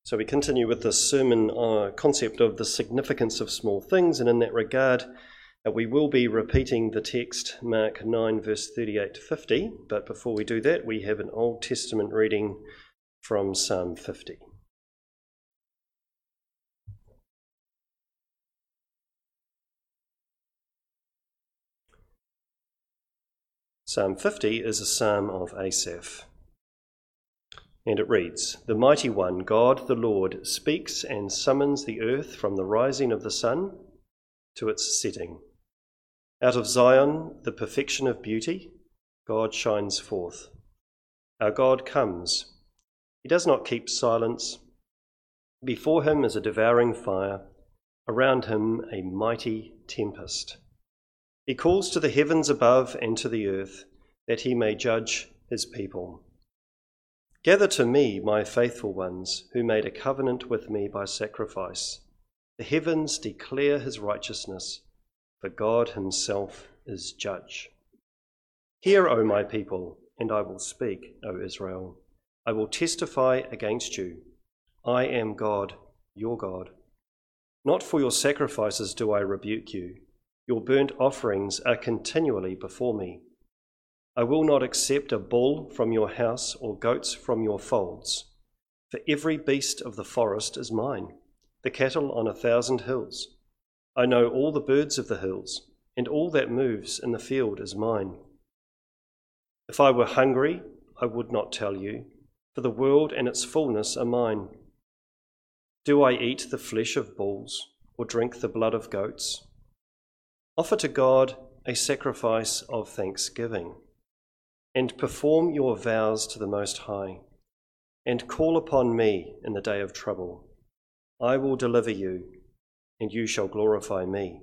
So we continue with this sermon concept of the significance of small things, and in that regard we will be repeating the text Mark 9 verse 38 to 50, but before we do that we have an Old Testament reading from Psalm 50. Psalm 50 is a psalm of Asaph. And it reads, "The Mighty One, God the Lord, speaks and summons the earth from the rising of the sun to its setting. Out of Zion, the perfection of beauty, God shines forth. Our God comes. He does not keep silence. Before him is a devouring fire, around him a mighty tempest. He calls to the heavens above and to the earth, that he may judge his people. Gather to me, my faithful ones, who made a covenant with me by sacrifice. The heavens declare his righteousness, for God himself is judge. Hear, O my people, and I will speak, O Israel. I will testify against you. I am God, your God. Not for your sacrifices do I rebuke you. Your burnt offerings are continually before me. I will not accept a bull from your house or goats from your folds. For every beast of the forest is mine, the cattle on 1,000 hills. I know all the birds of the hills, and all that moves in the field is mine. If I were hungry, I would not tell you, for the world and its fullness are mine. Do I eat the flesh of bulls or drink the blood of goats? Offer to God a sacrifice of thanksgiving, and perform your vows to the Most High, and call upon me in the day of trouble. I will deliver you, and you shall glorify me."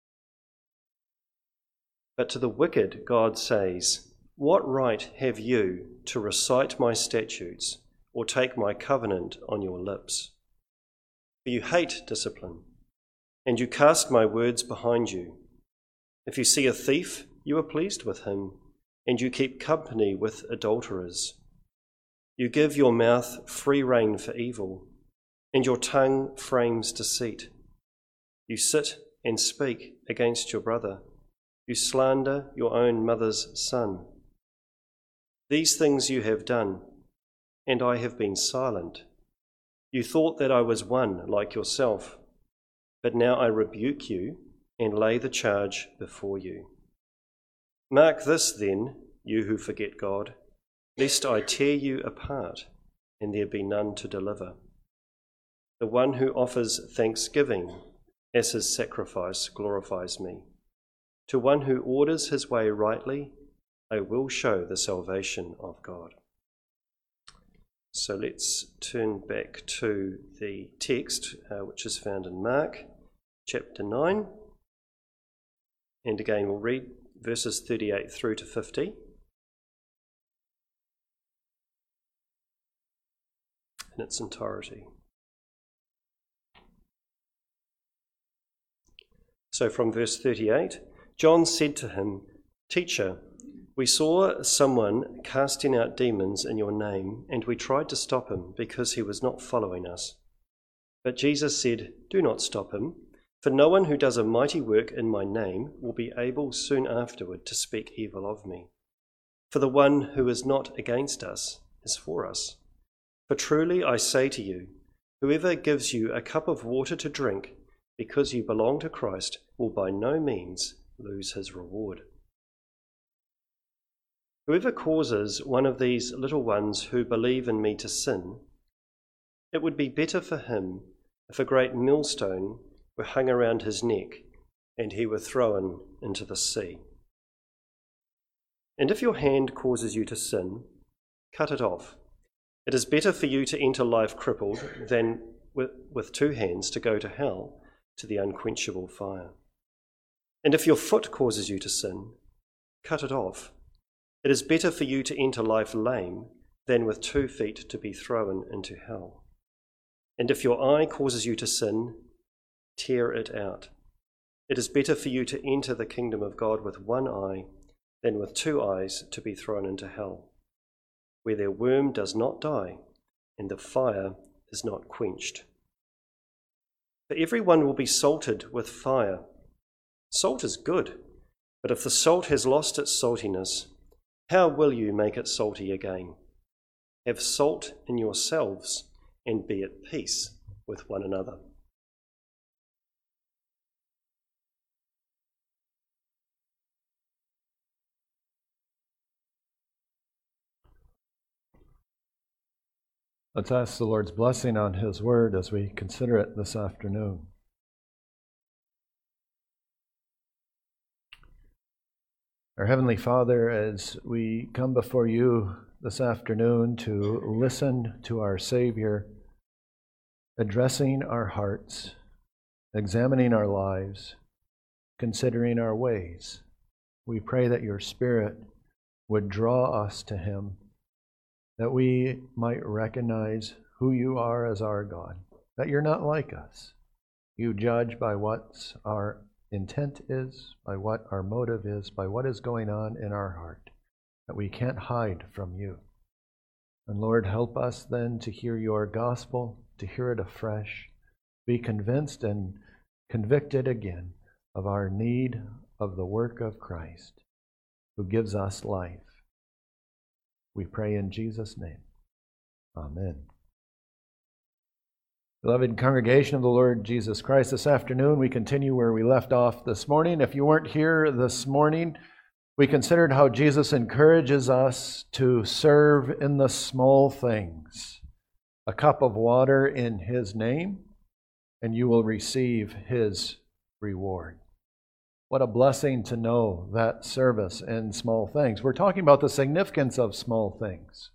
But to the wicked God says, "What right have you to recite my statutes or take my covenant on your lips? For you hate discipline, and you cast my words behind you. If you see a thief, you are pleased with him, and you keep company with adulterers. You give your mouth free rein for evil, and your tongue frames deceit. You sit and speak against your brother. You slander your own mother's son. These things you have done, and I have been silent. You thought that I was one like yourself, but now I rebuke you and lay the charge before you. Mark this then, you who forget God, lest I tear you apart and there be none to deliver. The one who offers thanksgiving as his sacrifice glorifies me. To one who orders his way rightly, I will show the salvation of God." So let's turn back to the text, which is found in Mark chapter 9. And again, we'll read verses 38 through to 50. In its entirety. So from verse 38, John said to him, "Teacher, we saw someone casting out demons in your name, and we tried to stop him because he was not following us. But Jesus said, 'Do not stop him, for no one who does a mighty work in my name will be able soon afterward to speak evil of me. For the one who is not against us is for us. For truly I say to you, whoever gives you a cup of water to drink because you belong to Christ will by no means lose his reward. Whoever causes one of these little ones who believe in me to sin, it would be better for him if a great millstone were hung around his neck and he were thrown into the sea. And if your hand causes you to sin, cut it off. It is better for you to enter life crippled than with 2 hands to go to hell, to the unquenchable fire. And if your foot causes you to sin, cut it off. It is better for you to enter life lame than with 2 feet to be thrown into hell. And if your eye causes you to sin, tear it out. It is better for you to enter the kingdom of God with 1 eye than with 2 eyes to be thrown into hell, where their worm does not die and the fire is not quenched. For everyone will be salted with fire. Salt is good, but if the salt has lost its saltiness, how will you make it salty again? Have salt in yourselves and be at peace with one another. Let's ask the Lord's blessing on His word as we consider it this afternoon. Our Heavenly Father, as we come before you this afternoon to listen to our Savior, addressing our hearts, examining our lives, considering our ways, we pray that your Spirit would draw us to Him, that we might recognize who you are as our God, that you're not like us. You judge by what our intent is, by what our motive is, by what is going on in our heart, that we can't hide from you. And Lord, help us then to hear your gospel, to hear it afresh, be convinced and convicted again of our need of the work of Christ, who gives us life. We pray in Jesus' name. Amen. Beloved congregation of the Lord Jesus Christ, this afternoon we continue where we left off this morning. If you weren't here this morning, we considered how Jesus encourages us to serve in the small things. A cup of water in His name, and you will receive His reward. What a blessing to know that service in small things. We're talking about the significance of small things.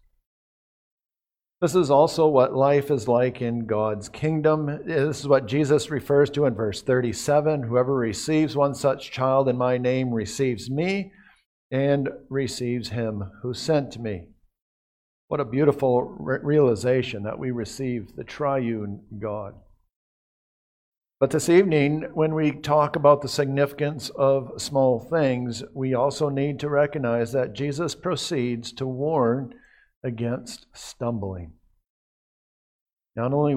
This is also what life is like in God's kingdom. This is what Jesus refers to in verse 37. Whoever receives one such child in my name receives me and receives him who sent me. What a beautiful realization that we receive the triune God. But this evening, when we talk about the significance of small things, we also need to recognize that Jesus proceeds to warn against stumbling. Not only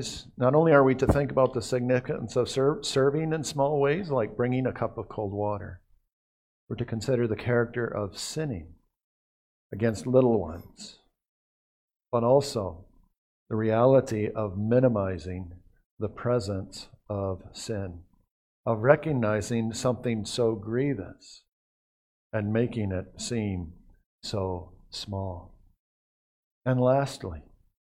are we to think about the significance of serving in small ways, like bringing a cup of cold water, we're to consider the character of sinning against little ones, but also the reality of minimizing the presence of sin, of recognizing something so grievous and making it seem so small. And lastly,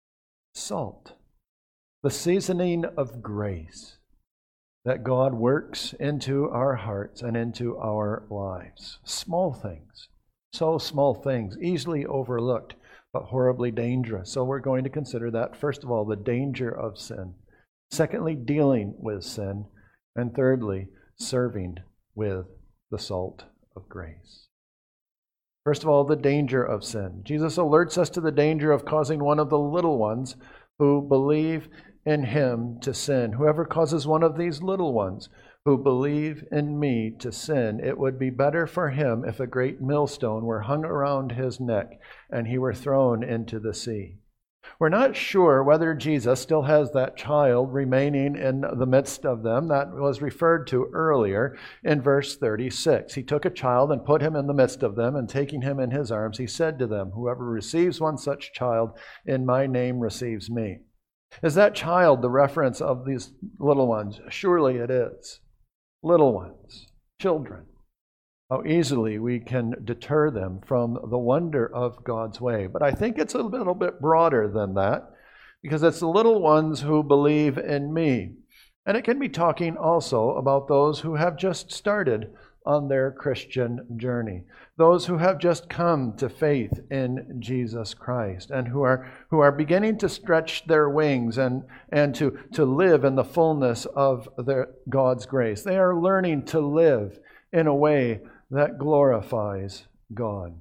salt, the seasoning of grace that God works into our hearts and into our lives. Small things, so small things, easily overlooked, but horribly dangerous. So we're going to consider that, first of all, the danger of sin. Secondly, dealing with sin. And thirdly, serving with the salt of grace. First of all, the danger of sin. Jesus alerts us to the danger of causing one of the little ones who believe in Him to sin. Whoever causes one of these little ones who believe in me to sin, it would be better for him if a great millstone were hung around his neck and he were thrown into the sea. We're not sure whether Jesus still has that child remaining in the midst of them. That was referred to earlier in verse 36. He took a child and put him in the midst of them, and taking him in his arms, he said to them, "Whoever receives one such child in my name receives me." Is that child the reference of these little ones? Surely it is. Little ones, children. How easily we can deter them from the wonder of God's way. But I think it's a little bit broader than that, because it's the little ones who believe in me. And it can be talking also about those who have just started on their Christian journey, those who have just come to faith in Jesus Christ, and who are beginning to stretch their wings and to live in the fullness of God's grace. They are learning to live in a way that glorifies God.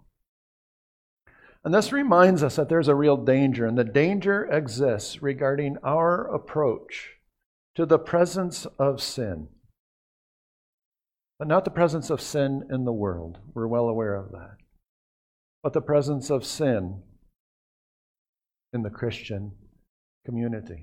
And this reminds us that there's a real danger, and the danger exists regarding our approach to the presence of sin. But not the presence of sin in the world. We're well aware of that. But the presence of sin in the Christian community.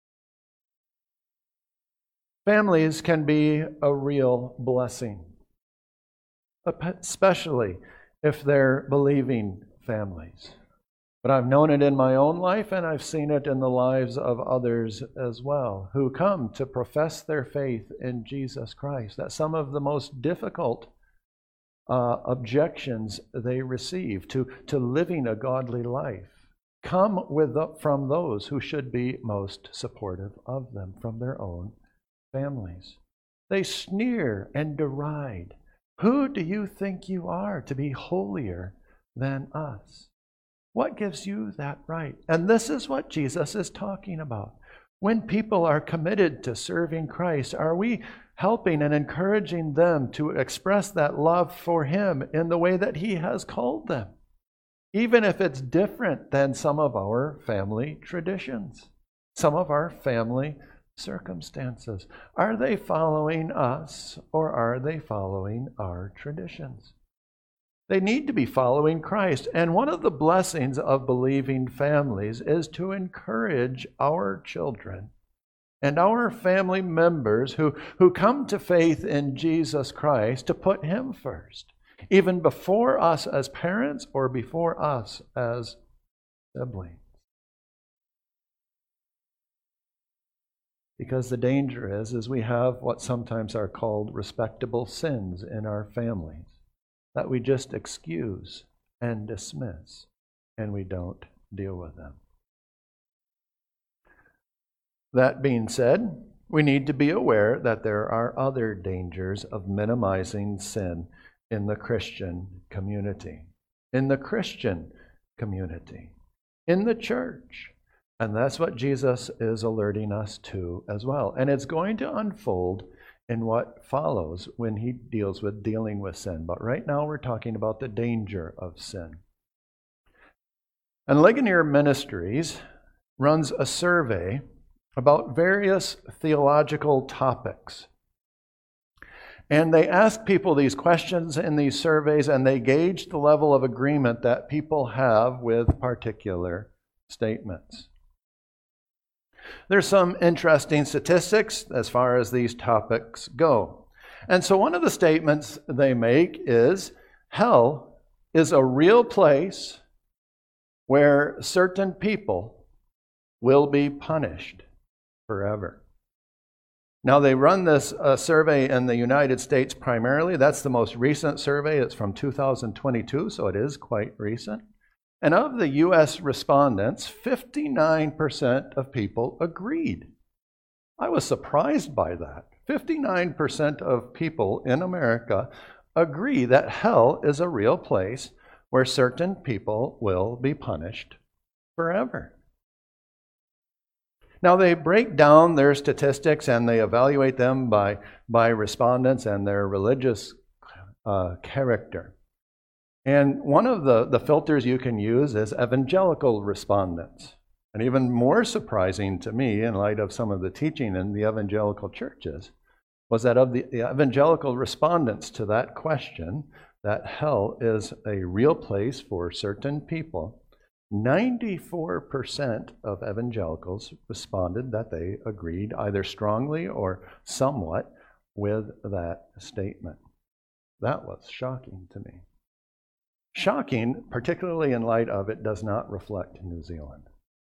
Families can be a real blessing, especially if they're believing families. But I've known it in my own life, and I've seen it in the lives of others as well, who come to profess their faith in Jesus Christ. That some of the most difficult objections they receive to living a godly life come from those who should be most supportive of them, from their own families. They sneer and deride. Who do you think you are to be holier than us? What gives you that right? And this is what Jesus is talking about. When people are committed to serving Christ, are we helping and encouraging them to express that love for Him in the way that He has called them, even if it's different than some of our family traditions, some of our family circumstances? Are they following us, or are they following our traditions? They need to be following Christ. And one of the blessings of believing families is to encourage our children and our family members who come to faith in Jesus Christ to put Him first, even before us as parents or before us as siblings. Because the danger is we have what sometimes are called respectable sins in our families that we just excuse and dismiss, and we don't deal with them. That being said, we need to be aware that there are other dangers of minimizing sin in the Christian community. In the Christian community. In the church. And that's what Jesus is alerting us to as well. And it's going to unfold in what follows when He deals with dealing with sin. But right now we're talking about the danger of sin. And Ligonier Ministries runs a survey about various theological topics. And they ask people these questions in these surveys, and they gauge the level of agreement that people have with particular statements. There's some interesting statistics as far as these topics go. And so one of the statements they make is, hell is a real place where certain people will be punished forever. Now, they run this survey in the United States primarily. That's the most recent survey. It's from 2022, so it is quite recent. And of the U.S. respondents, 59% of people agreed. I was surprised by that. 59% of people in America agree that hell is a real place where certain people will be punished forever. Now, they break down their statistics and they evaluate them by respondents and their religious character. And one of the filters you can use is evangelical respondents. And even more surprising to me, in light of some of the teaching in the evangelical churches, was that of the evangelical respondents to that question, that hell is a real place for certain people, 94% of evangelicals responded that they agreed either strongly or somewhat with that statement. That was shocking to me. Shocking, particularly in light of it does not reflect New Zealand.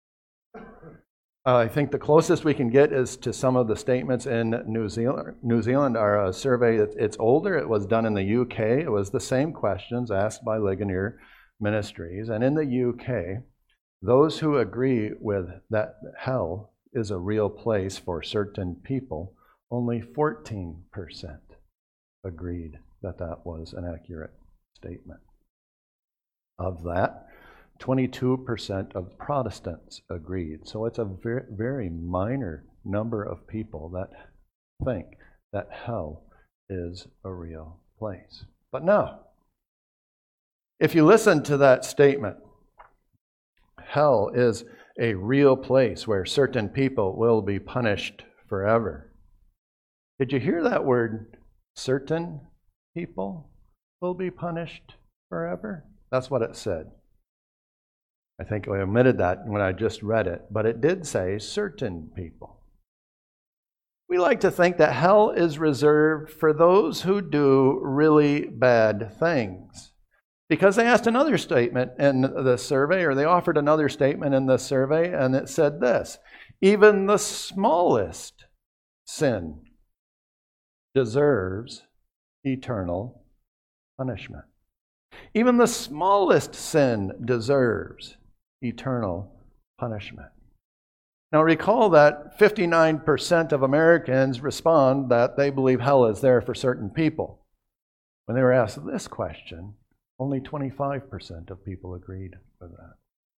I think the closest we can get is to some of the statements in New Zealand. New Zealand are a survey, it's older, it was done in the UK. It was the same questions asked by Ligonier Ministries. And in the UK, those who agree with that hell is a real place for certain people, only 14% agreed that that was an accurate statement. Of that, 22% of Protestants agreed. So it's a very, very minor number of people that think that hell is a real place. But now, if you listen to that statement, hell is a real place where certain people will be punished forever. Did you hear that word, certain people will be punished forever? That's what it said. I think I omitted that when I just read it, but it did say certain people. We like to think that hell is reserved for those who do really bad things. Because they asked another statement in the survey, or they offered another statement in the survey, and it said this: even the smallest sin deserves eternal punishment. Even the smallest sin deserves eternal punishment. Now recall that 59% of Americans respond that they believe hell is there for certain people. When they were asked this question, only 25% of people agreed with that.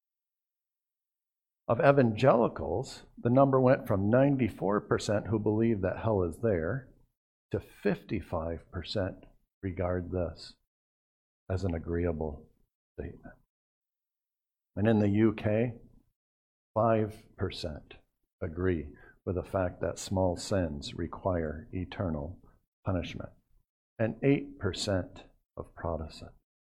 Of evangelicals, the number went from 94% who believe that hell is there to 55% regard this as an agreeable statement. And in the UK, 5% agree with the fact that small sins require eternal punishment, and 8% of Protestants.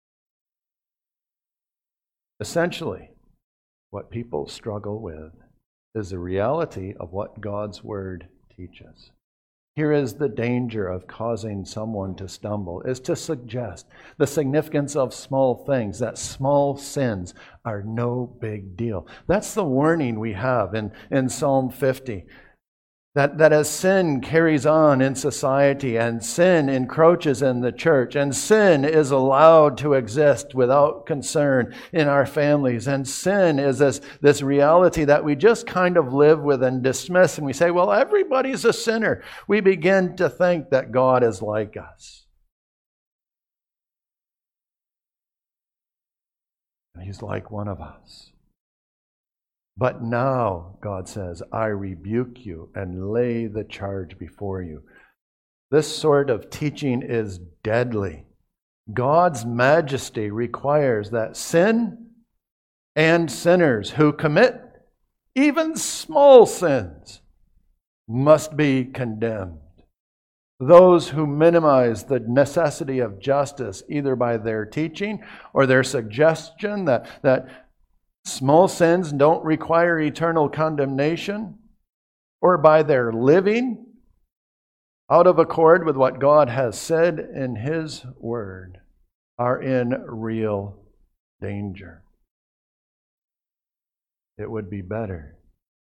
Essentially, what people struggle with is the reality of what God's Word teaches. Here is the danger of causing someone to stumble, is to suggest the significance of small things, that small sins are no big deal. That's the warning we have in Psalm 50. That as sin carries on in society and sin encroaches in the church and sin is allowed to exist without concern in our families, and sin is this reality that we just kind of live with and dismiss, and we say, well, everybody's a sinner. We begin to think that God is like us. And He's like one of us. But now, God says, I rebuke you and lay the charge before you. This sort of teaching is deadly. God's majesty requires that sin and sinners who commit even small sins must be condemned. Those who minimize the necessity of justice, either by their teaching or their suggestion that small sins don't require eternal condemnation, or by their living out of accord with what God has said in His Word, are in real danger. It would be better.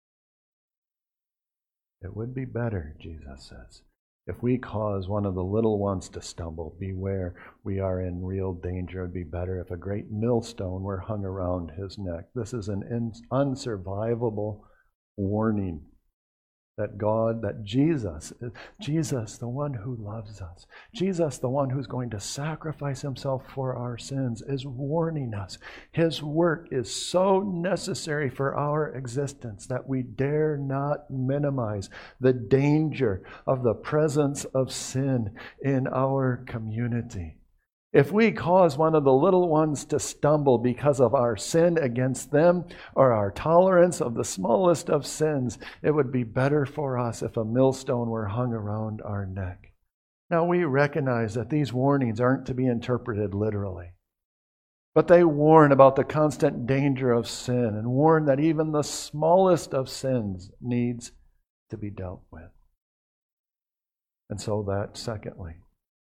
It would be better, Jesus says, if we cause one of the little ones to stumble. Beware, we are in real danger. It would be better if a great millstone were hung around his neck. This is an unsurvivable warning that Jesus, the one who loves us, Jesus, the one who's going to sacrifice Himself for our sins, is warning us. His work is so necessary for our existence that we dare not minimize the danger of the presence of sin in our community. If we cause one of the little ones to stumble because of our sin against them or our tolerance of the smallest of sins, it would be better for us if a millstone were hung around our neck. Now, we recognize that these warnings aren't to be interpreted literally, but they warn about the constant danger of sin and warn that even the smallest of sins needs to be dealt with. And so that, secondly,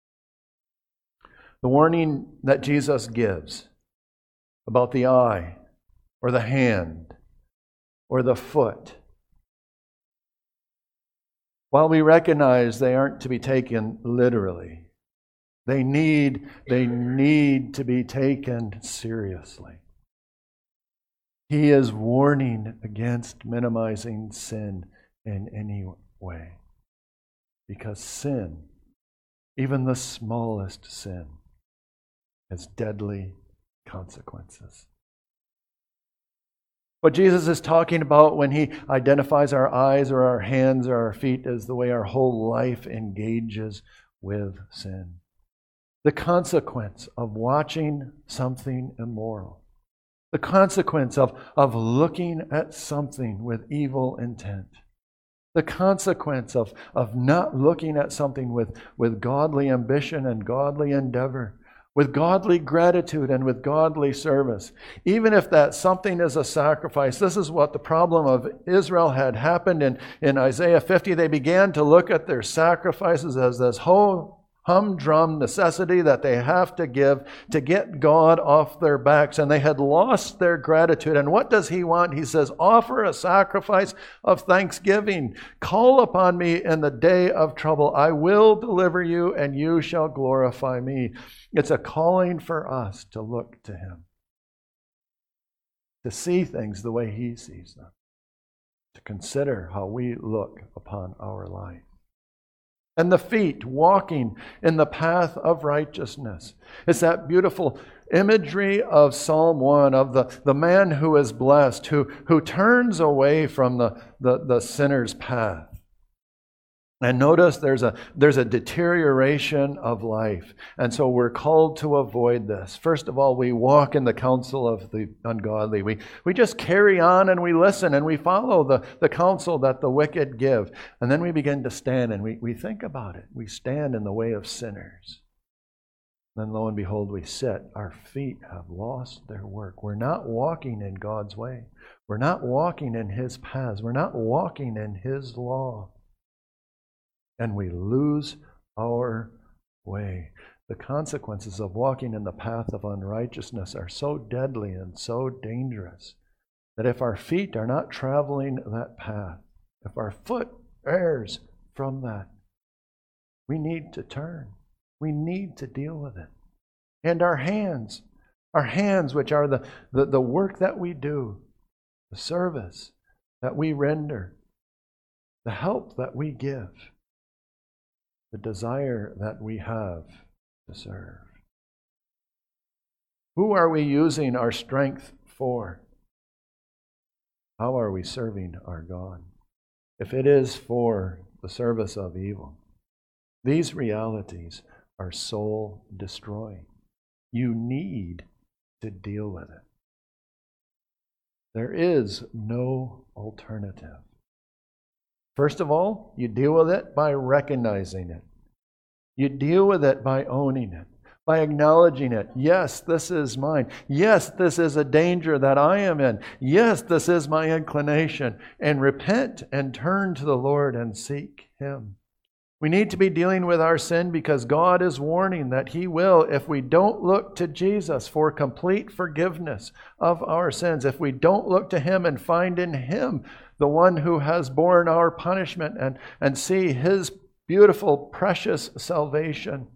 the warning that Jesus gives about the eye or the hand or the foot, while we recognize they aren't to be taken literally, they need to be taken seriously. He is warning against minimizing sin in any way, because sin, even the smallest sin, has deadly consequences. What Jesus is talking about when He identifies our eyes or our hands or our feet is the way our whole life engages with sin. The consequence of watching something immoral. The consequence of looking at something with evil intent. The consequence of not looking at something with godly ambition and godly endeavor, with godly gratitude and with godly service. Even if that something is a sacrifice, this is what the problem of Israel had happened in Isaiah 50. They began to look at their sacrifices as this humdrum necessity that they have to give to get God off their backs, and they had lost their gratitude. And what does he want? He says, offer a sacrifice of thanksgiving. Call upon me in the day of trouble. I will deliver you, and you shall glorify me. It's a calling for us to look to him, to see things the way he sees them, to consider how we look upon our life. And the feet walking in the path of righteousness. It's that beautiful imagery of Psalm 1, of the man who is blessed, who turns away from the sinner's path. And notice there's a deterioration of life. And so we're called to avoid this. First of all, we walk in the counsel of the ungodly. We just carry on and we listen and we follow the counsel that the wicked give. And then we begin to stand and we think about it. We stand in the way of sinners. Then lo and behold, we sit. Our feet have lost their work. We're not walking in God's way. We're not walking in his paths. We're not walking in his law. And we lose our way. The consequences of walking in the path of unrighteousness are so deadly and so dangerous that if our feet are not traveling that path, if our foot errs from that, we need to turn. We need to deal with it. And our hands which are the work that we do, the service that we render, the help that we give, the desire that we have to serve. Who are we using our strength for? How are we serving our God? If it is for the service of evil, these realities are soul destroying. You need to deal with it. There is no alternative. First of all, you deal with it by recognizing it. You deal with it by owning it, by acknowledging it. Yes, this is mine. Yes, this is a danger that I am in. Yes, this is my inclination. And repent and turn to the Lord and seek him. We need to be dealing with our sin because God is warning that he will, if we don't look to Jesus for complete forgiveness of our sins, if we don't look to him and find in him the one who has borne our punishment and see his beautiful, precious salvation,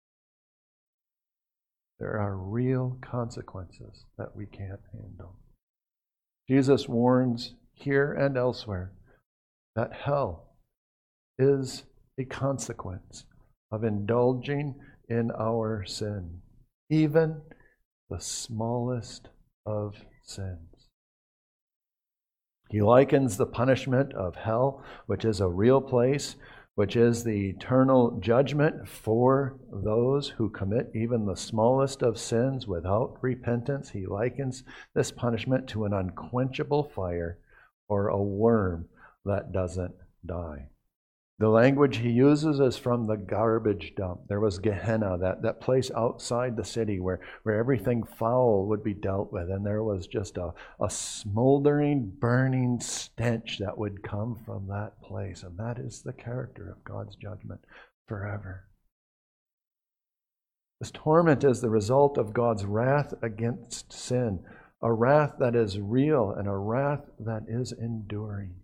there are real consequences that we can't handle. Jesus warns here and elsewhere that hell is a consequence of indulging in our sin, even the smallest of sins. He likens the punishment of hell, which is a real place, which is the eternal judgment for those who commit even the smallest of sins without repentance. He likens this punishment to an unquenchable fire or a worm that doesn't die. The language he uses is from the garbage dump. There was Gehenna, that place outside the city where everything foul would be dealt with. And there was just a smoldering, burning stench that would come from that place. And that is the character of God's judgment forever. This torment is the result of God's wrath against sin, a wrath that is real and a wrath that is enduring.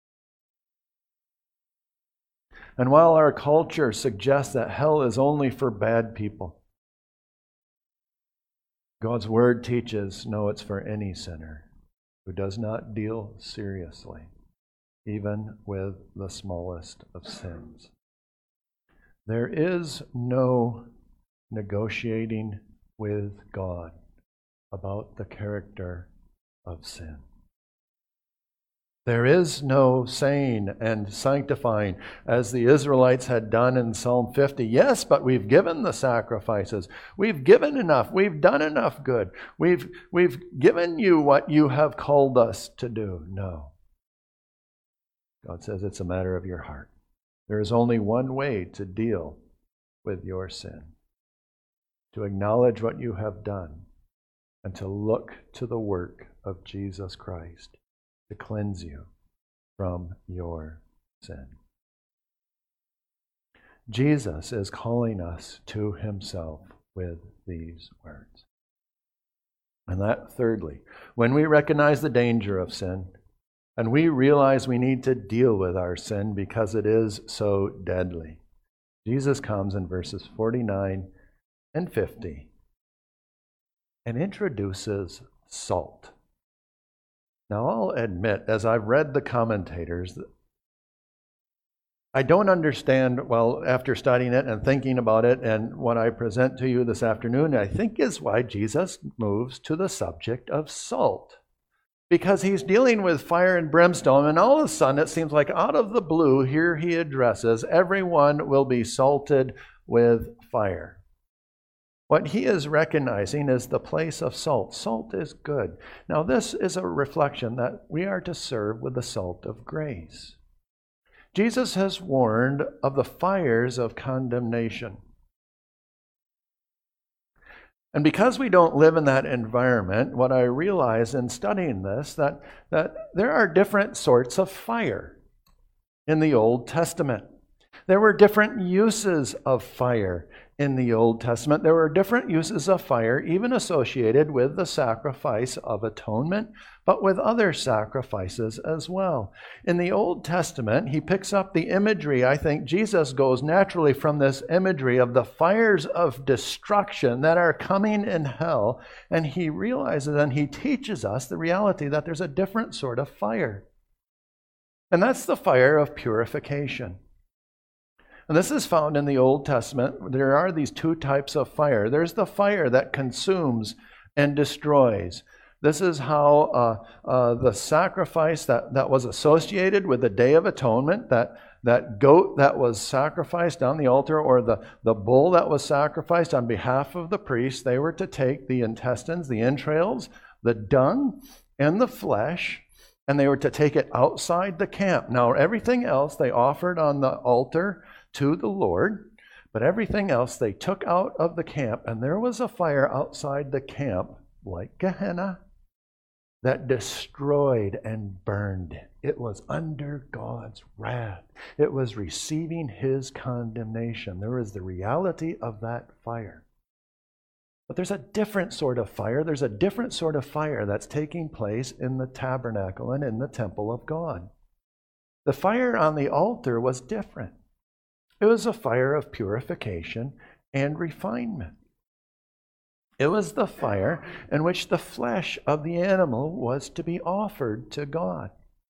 And while our culture suggests that hell is only for bad people, God's word teaches, no, it's for any sinner who does not deal seriously, even with the smallest of sins. There is no negotiating with God about the character of sin. There is no saying and sanctifying as the Israelites had done in Psalm 50. Yes, but we've given the sacrifices. We've given enough. We've done enough good. We've given you what you have called us to do. No. God says it's a matter of your heart. There is only one way to deal with your sin. to acknowledge what you have done, and to look to the work of Jesus Christ to cleanse you from your sin. Jesus is calling us to himself with these words. And that, thirdly, when we recognize the danger of sin, and we realize we need to deal with our sin because it is so deadly, Jesus comes in verses 49 and 50 and introduces salt. Now, I'll admit, as I've read the commentators, I don't understand, well, after studying it and thinking about it, and what I present to you this afternoon, I think is why Jesus moves to the subject of salt. Because he's dealing with fire and brimstone, and all of a sudden it seems like out of the blue, here he addresses, everyone will be salted with fire. What he is recognizing is the place of salt. Salt is good. Now, this is a reflection that we are to serve with the salt of grace. Jesus has warned of the fires of condemnation. And because we don't live in that environment, what I realize in studying this, that there are different sorts of fire in the Old Testament. There were different uses of fire in the Old Testament. There were different uses of fire, even associated with the sacrifice of atonement, but with other sacrifices as well. In the Old Testament, he picks up the imagery. I think Jesus goes naturally from this imagery of the fires of destruction that are coming in hell, and he realizes and he teaches us the reality that there's a different sort of fire. And that's the fire of purification. And this is found in the Old Testament. There are these two types of fire. There's the fire that consumes and destroys. This is how the sacrifice that was associated with the Day of Atonement, that goat that was sacrificed on the altar, or the bull that was sacrificed on behalf of the priest, they were to take the intestines, the entrails, the dung, and the flesh, and they were to take it outside the camp. Now, everything else they offered on the altar to the Lord, but everything else they took out of the camp, and there was a fire outside the camp, like Gehenna, that destroyed and burned. It was under God's wrath. It was receiving his condemnation. There is the reality of that fire. But there's a different sort of fire. There's a different sort of fire that's taking place in the tabernacle and in the temple of God. The fire on the altar was different. It was a fire of purification and refinement. It was the fire in which the flesh of the animal was to be offered to God.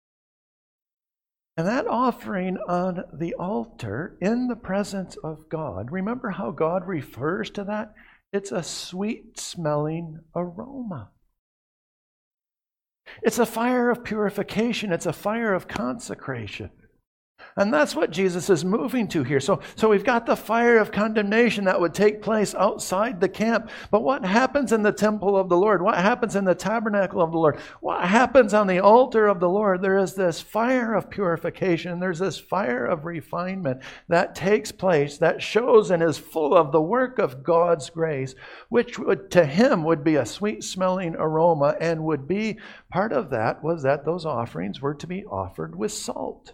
And that offering on the altar in the presence of God, remember how God refers to that? It's a sweet-smelling aroma. It's a fire of purification. It's a fire of consecration. And that's what Jesus is moving to here. So we've got the fire of condemnation that would take place outside the camp. But what happens in the temple of the Lord? What happens in the tabernacle of the Lord? What happens on the altar of the Lord? There is this fire of purification. There's this fire of refinement that takes place, that shows and is full of the work of God's grace, which to him would be a sweet-smelling aroma, and would be part of that was that those offerings were to be offered with salt.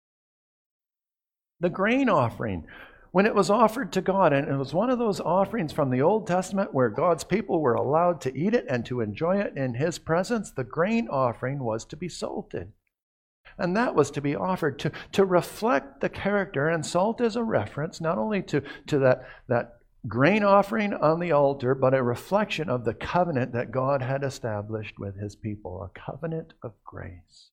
The grain offering, when it was offered to God, and it was one of those offerings from the Old Testament where God's people were allowed to eat it and to enjoy it in his presence, the grain offering was to be salted. And that was to be offered to reflect the character, and salt is a reference not only to that grain offering on the altar, but a reflection of the covenant that God had established with his people, a covenant of grace.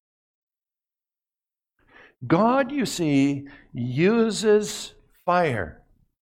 God, you see, uses fire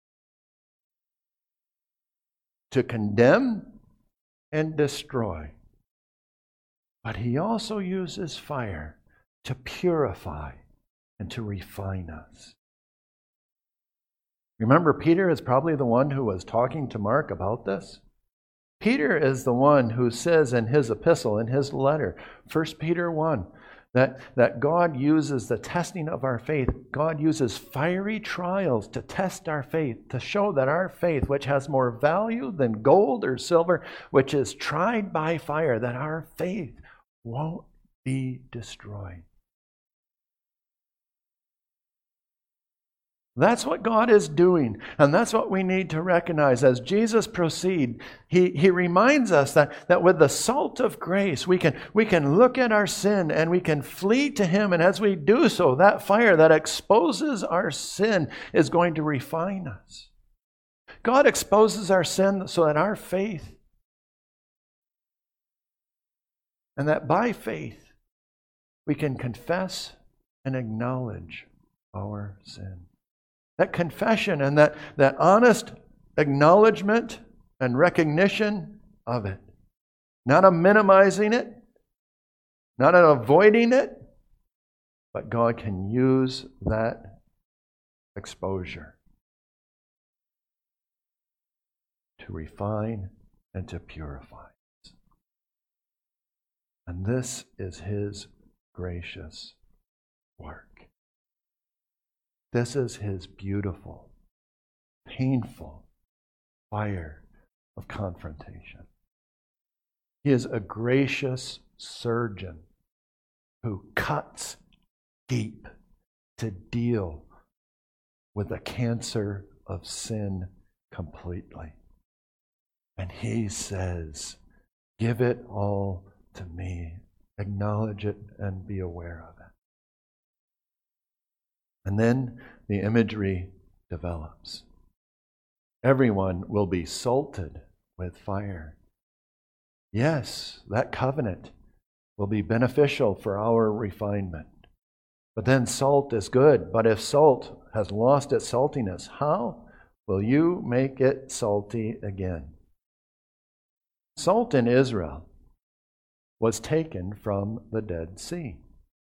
to condemn and destroy. But he also uses fire to purify and to refine us. Remember, Peter is probably the one who was talking to Mark about this. Peter is the one who says in his epistle, in his letter, 1 Peter 1, that God uses the testing of our faith. God uses fiery trials to test our faith, to show that our faith, which has more value than gold or silver, which is tried by fire, that our faith won't be destroyed. That's what God is doing, and that's what we need to recognize. As Jesus proceeds, he reminds us that with the salt of grace, we can look at our sin and we can flee to Him, and as we do so, that fire that exposes our sin is going to refine us. God exposes our sin so that our faith, and that by faith, we can confess and acknowledge our sin. That confession and that honest acknowledgement and recognition of it. Not a minimizing it, not an avoiding it, but God can use that exposure to refine and to purify us. And this is His gracious work. This is His beautiful, painful fire of confrontation. He is a gracious surgeon who cuts deep to deal with the cancer of sin completely. And He says, give it all to me. Acknowledge it and be aware of it. And then the imagery develops. Everyone will be salted with fire. Yes, that covenant will be beneficial for our refinement. But then salt is good. But if salt has lost its saltiness, how will you make it salty again? Salt in Israel was taken from the Dead Sea.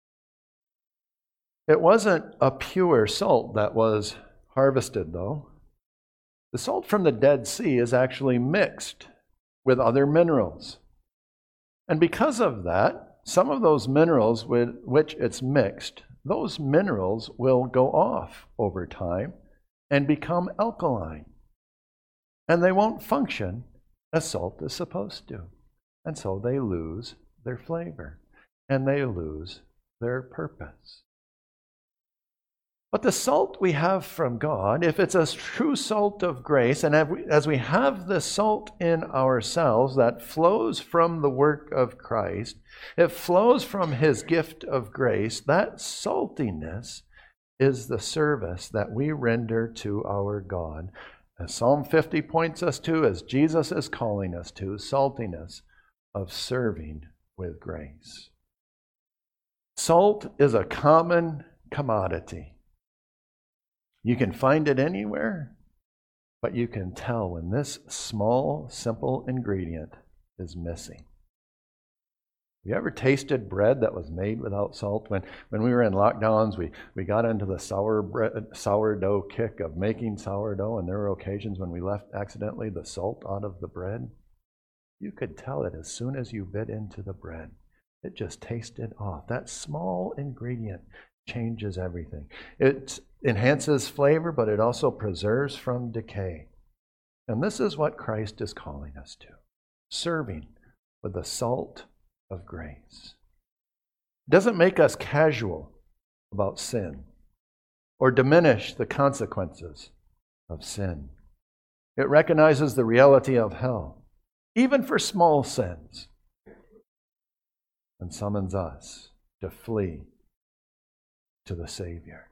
It wasn't a pure salt that was harvested, though. The salt from the Dead Sea is actually mixed with other minerals. And because of that, some of those minerals with which it's mixed, those minerals will go off over time and become alkaline. And they won't function as salt is supposed to. And so they lose their flavor and they lose their purpose. But the salt we have from God, if it's a true salt of grace, and as we have the salt in ourselves that flows from the work of Christ, it flows from His gift of grace, that saltiness is the service that we render to our God. As Psalm 50 points us to, as Jesus is calling us to, saltiness of serving with grace. Salt is a common commodity. You can find it anywhere, but you can tell when this small, simple ingredient is missing. Have you ever tasted bread that was made without salt? When we were in lockdowns, we got into the sourdough kick of making sourdough, and there were occasions when we left accidentally the salt out of the bread. You could tell it as soon as you bit into the bread. It just tasted off. That small ingredient changes everything. It enhances flavor, but it also preserves from decay. And this is what Christ is calling us to, serving with the salt of grace. It doesn't make us casual about sin or diminish the consequences of sin. It recognizes the reality of hell, even for small sins, and summons us to flee to the Savior.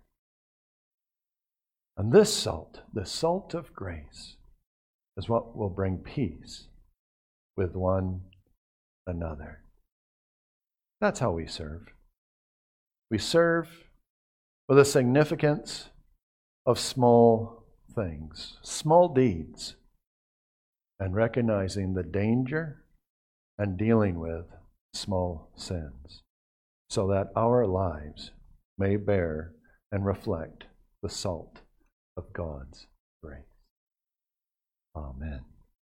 And this salt, the salt of grace, is what will bring peace with one another. That's how we serve. We serve with a significance of small things, small deeds, and recognizing the danger and dealing with small sins, so that our lives may bear and reflect the salt of God's grace. Amen.